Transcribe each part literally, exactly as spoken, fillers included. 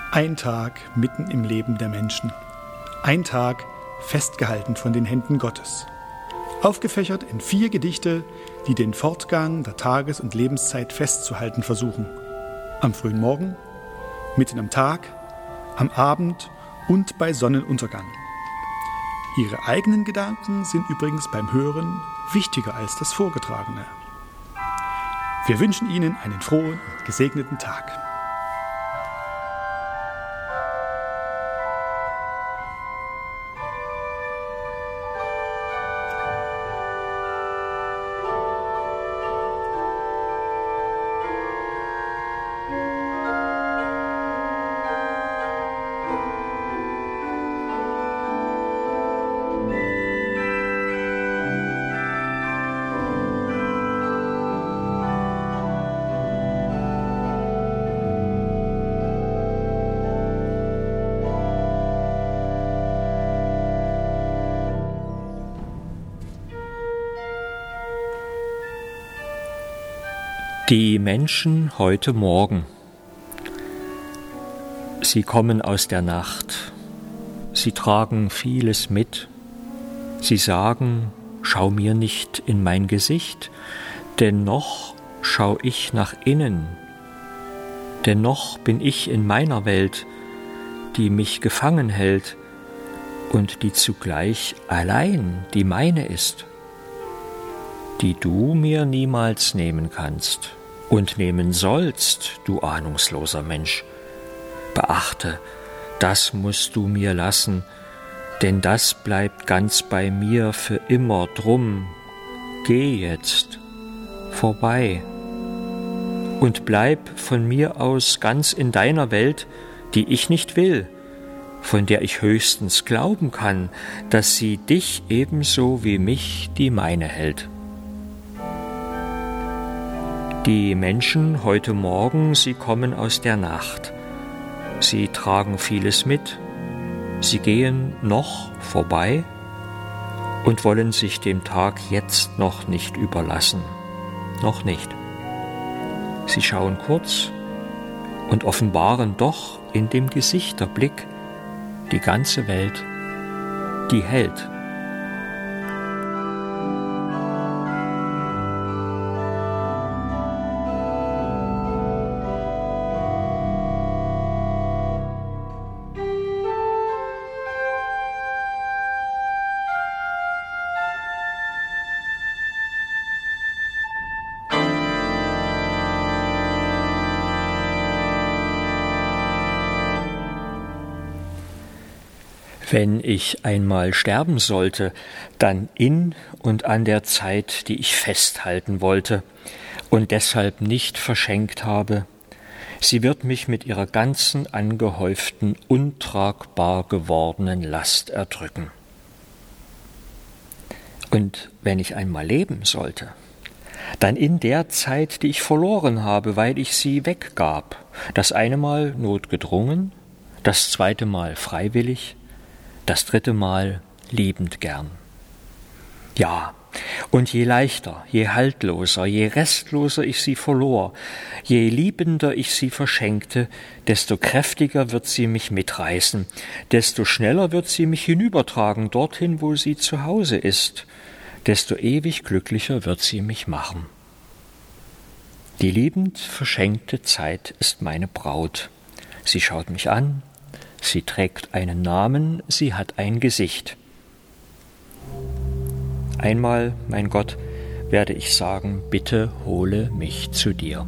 Ein Tag mitten im Leben der Menschen. Ein Tag festgehalten von den Händen Gottes. Aufgefächert in vier Gedichte, die den Fortgang der Tages- und Lebenszeit festzuhalten versuchen. Am frühen Morgen, mitten am Tag, am Abend und bei Sonnenuntergang. Ihre eigenen Gedanken sind übrigens beim Hören wichtiger als das Vorgetragene. Wir wünschen Ihnen einen frohen und gesegneten Tag. Die Menschen heute Morgen. Sie kommen aus der Nacht. Sie tragen vieles mit. Sie sagen, schau mir nicht in mein Gesicht, denn noch schau ich nach innen. Denn noch bin ich in meiner Welt, die mich gefangen hält und die zugleich allein die meine ist, die du mir niemals nehmen kannst und nehmen sollst, du ahnungsloser Mensch. Beachte, das musst du mir lassen, denn das bleibt ganz bei mir für immer. Drum, geh jetzt vorbei und bleib von mir aus ganz in deiner Welt, die ich nicht will, von der ich höchstens glauben kann, dass sie dich ebenso wie mich die meine hält. Die Menschen heute Morgen, sie kommen aus der Nacht. Sie tragen vieles mit. Sie gehen noch vorbei und wollen sich dem Tag jetzt noch nicht überlassen. Noch nicht. Sie schauen kurz und offenbaren doch in dem Gesichterblick die ganze Welt, die hält. Wenn ich einmal sterben sollte, dann in und an der Zeit, die ich festhalten wollte und deshalb nicht verschenkt habe. Sie wird mich mit ihrer ganzen angehäuften, untragbar gewordenen Last erdrücken. Und wenn ich einmal leben sollte, dann in der Zeit, die ich verloren habe, weil ich sie weggab. Das eine Mal notgedrungen, das zweite Mal freiwillig, das dritte Mal liebend gern. Ja, und je leichter, je haltloser, je restloser ich sie verlor, je liebender ich sie verschenkte, desto kräftiger wird sie mich mitreißen, desto schneller wird sie mich hinübertragen, dorthin, wo sie zu Hause ist, desto ewig glücklicher wird sie mich machen. Die liebend verschenkte Zeit ist meine Braut. Sie schaut mich an, sie trägt einen Namen, sie hat ein Gesicht. Einmal, mein Gott, werde ich sagen, bitte hole mich zu dir.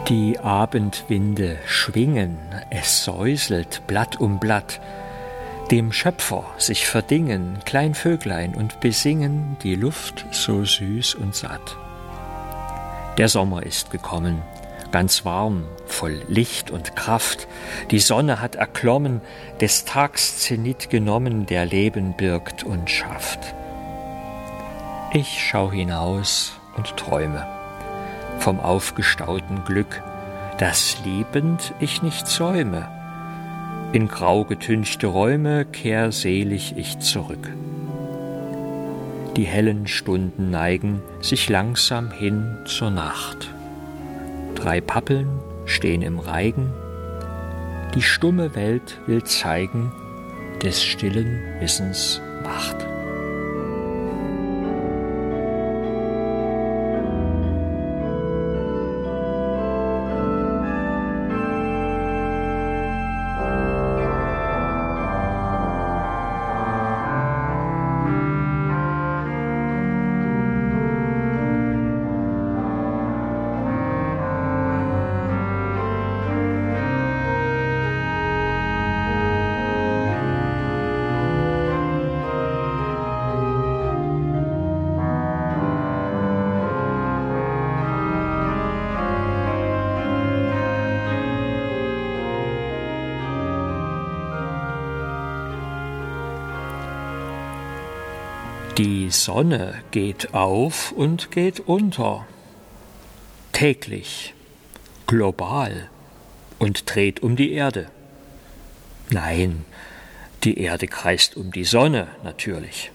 Die Abendwinde schwingen, es säuselt Blatt um Blatt, dem Schöpfer sich verdingen klein Vöglein und besingen die Luft so süß und satt. Der Sommer ist gekommen, ganz warm, voll Licht und Kraft, die Sonne hat erklommen, des Tags Zenit genommen, der Leben birgt und schafft. Ich schau hinaus und träume vom aufgestauten Glück, das liebend ich nicht säume. In grau getünchte Räume kehr selig ich zurück. Die hellen Stunden neigen sich langsam hin zur Nacht. Drei Pappeln stehen im Reigen, die stumme Welt will zeigen des stillen Wissens Macht. Die Sonne geht auf und geht unter, täglich, global und dreht um die Erde. Nein, die Erde kreist um die Sonne natürlich.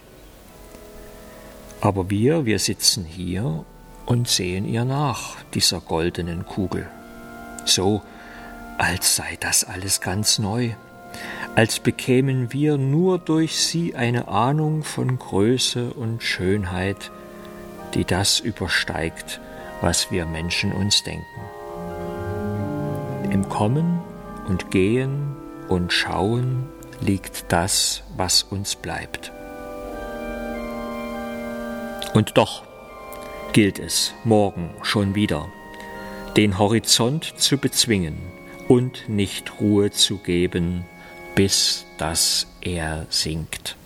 Aber wir, wir sitzen hier und sehen ihr nach, dieser goldenen Kugel. So, als sei das alles ganz neu. Als bekämen wir nur durch sie eine Ahnung von Größe und Schönheit, die das übersteigt, was wir Menschen uns denken. Im Kommen und Gehen und Schauen liegt das, was uns bleibt. Und doch gilt es morgen schon wieder, den Horizont zu bezwingen und nicht Ruhe zu geben, bis dass er sinkt.